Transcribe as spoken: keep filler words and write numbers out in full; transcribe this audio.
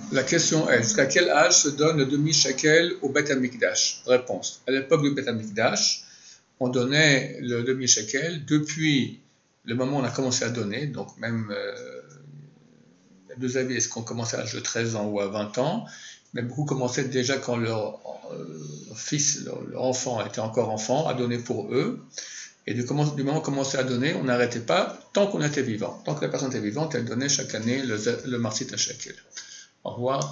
La question est, jusqu'à quel âge se donne le demi-shekel au Beth Amikdash? Réponse. À l'époque du Beth Amikdash, on donnait le demi-shekel depuis le moment où on a commencé à donner, donc même euh, il y a deux avis, est-ce qu'on commençait à l'âge de treize ans ou à vingt ans, mais beaucoup commençaient déjà quand leur, euh, leur fils, leur, leur enfant était encore enfant, à donner pour eux. Et du, moment où on commençait à donner, on n'arrêtait pas tant qu'on était vivant. Tant que la personne était vivante, elle donnait chaque année le, le marsit à shekel. Au revoir.